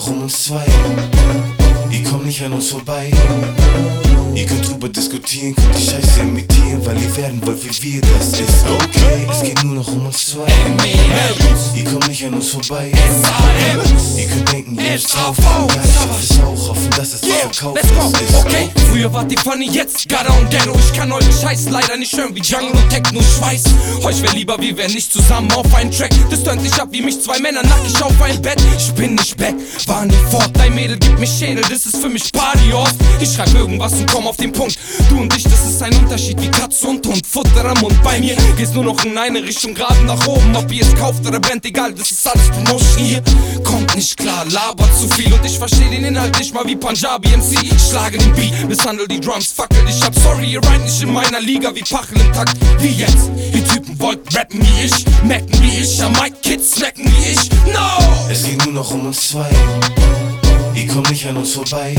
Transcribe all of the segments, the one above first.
um uns zwei. Ihr kommt nicht an uns vorbei. Ihr könnt drüber diskutieren, könnt die Scheiße imitieren, weil ihr werden wollt, wie wir, das ist okay. Es geht nur noch um uns zwei. Ihr kommt nicht an uns vorbei. Ihr könnt denken, ihr müsst drauf. Ja, ich schaff es auch, hoffen, dass es verkauft ist. Okay, früher wart ihr funny, jetzt Gada und Ghetto. Ich kann euren Scheiß leider nicht hören wie Jungle und Techno. Ich weiß, euch wär lieber, wir wären nicht zusammen auf einen Track. Das tönt nicht ab wie mich zwei Männer nackig auf ein Bett. Ich bin nicht back, war nie fort. Dein Mädel gibt mich Schädel, das ist für mich Party-Ort. Ich schreib irgendwas und komm auf den Punkt. Du und ich, das ist ein Unterschied wie Katz und Hund. Futter am Mund, bei mir geht's nur noch in eine Richtung, gerade nach oben. Ob ihr es kauft oder brennt, egal, das ist alles Promotion. Ihr kommt nicht klar, labert zu viel und ich versteh den Inhalt nicht mal wie Punjabi MC. Ich schlage den Beat, misshandle die Drums, fackel dich ab. Sorry, ihr reint nicht in meiner Liga wie Pachel im Takt. Wie jetzt? Ihr Typen wollt rappen wie ich, mecken wie ich, am Mic Kids snacken wie ich. No! Es geht nur noch um uns zwei. Ihr kommt nicht an uns vorbei.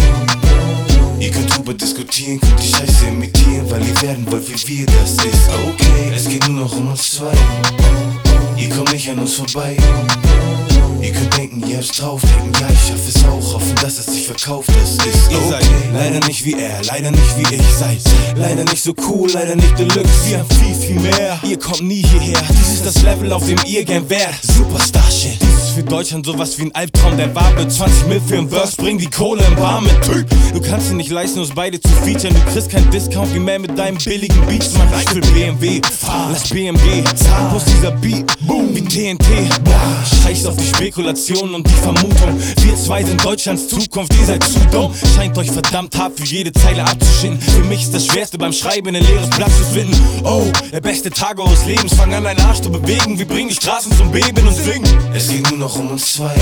Ihr könnt drüber diskutieren, könnt die Scheiße imitieren, weil ihr werden wollt, wie wir, das ist okay. Es geht nur noch um uns zwei. Ihr kommt nicht an uns vorbei. Ihr könnt denken, ihr habt's drauf, denken, ja, ich schaff es auch, hoffen, dass es sich verkauft, das ist okay. Ihr seid leider nicht wie er, leider nicht wie ich seid. Leider nicht so cool, leider nicht Deluxe. Wir haben viel, viel mehr. Ihr kommt nie hierher. Dies ist das Level, auf dem ihr gern wärt. Superstar-Shit. Dies ist für Deutschland sowas wie ein Albtraum, der war mit 20 Mil für ein Verse, bring die Kohle im Bar mit. Du kannst dir nicht leisten, uns beide zu featuren. Du kriegst keinen Discount wie mehr mit deinem billigen Beats. Mann, ich will BMW, lass BMG. Plus dieser Beat, boom, wie TNT. Scheiß auf die Spekulationen und die Vermutung. Wir zwei sind Deutschlands Zukunft, ihr seid zu dumm. Scheint euch verdammt hart für jede Zeile abzuschinden. Für mich ist das Schwerste beim Schreiben, ein leeres Blatt zu finden. Oh, der beste Tag eures Lebens, fang an deinen Arsch zu bewegen. Wir bringen die Straßen zum Beben und singen. Es geht nur noch um uns zwei.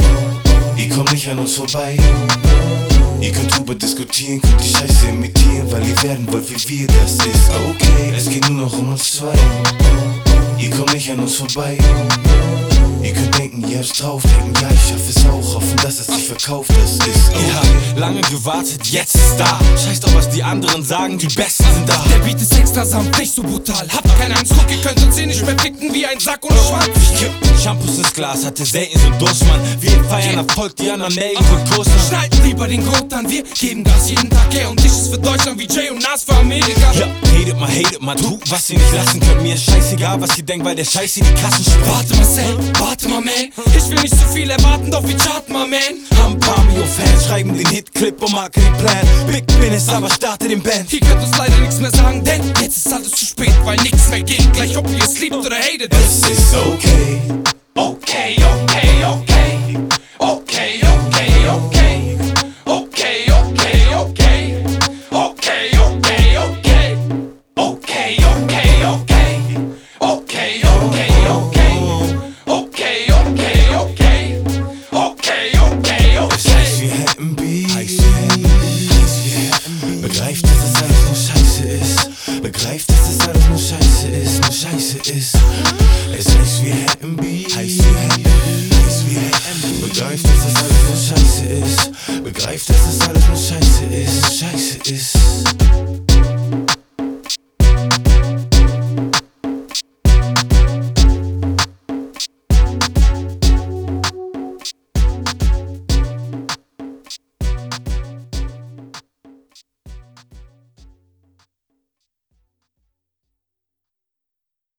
Ihr kommt nicht an uns vorbei. Ihr könnt drüber diskutieren, könnt die Scheiße imitieren, weil ihr werden wollt, wie wir, das ist okay. Es geht nur noch um uns zwei. Ihr kommt nicht an uns vorbei. Ihr könnt denken, ihr habt's drauf, denken, ja, ich schaff es auch, hoffen, dass es sich verkauft, das ist okay. Ihr habt lange gewartet, jetzt ist da. Scheißt auf, was die anderen sagen, die Besten sind da. Der Beat ist extra samt, nicht so brutal. Habt keine Angst, guck, ihr könnt uns hier nicht mehr ficken wie ein Sack ohne Schwanz. Ich kipp Shampoos ins Glas, hatte selten so Durst, Mann. Wir feiern Erfolg, die anderen melden für Kurs. Schneiden lieber den Grund an, wir geben Gas jeden Tag her. Und ich ist für Deutschland wie Jay und Nas für Amerika. Ja, hatet mal, tu, was ihr nicht lassen könnt. Mir ist scheißegal, was ihr denkt, weil der Scheiß hier die Kassen sprengt. Warte mal, Sam, warte mal, man. Ich will nicht zu viel erwarten, doch wir charten mal, man. Haben ein paar Mio-Fans, schreiben den Hit-Clip und Marketingplan. Big Business, aber starte den Band. Hier könnt uns leider nichts mehr sagen, denn jetzt ist alles zu spät, weil nichts mehr geht. Gleich ob ihr es liebt oder hatet, es ist okay. Okay, okay, okay. Okay, okay, okay. Okay, okay, okay. Okay, okay, okay. Okay, okay, okay. Okay, okay, okay. Okay, okay, okay. Okay, okay, okay. Es heißt, wir hätten Beef. Begreift, dass es alles nur Scheiße ist. Begreift, dass es alles nur Scheiße ist, nur Scheiße ist. Es heißt, wir hätten Beef. Begreift, dass es alles nur Scheiße ist. Begreift, dass es alles nur Scheiße ist, Scheiße ist.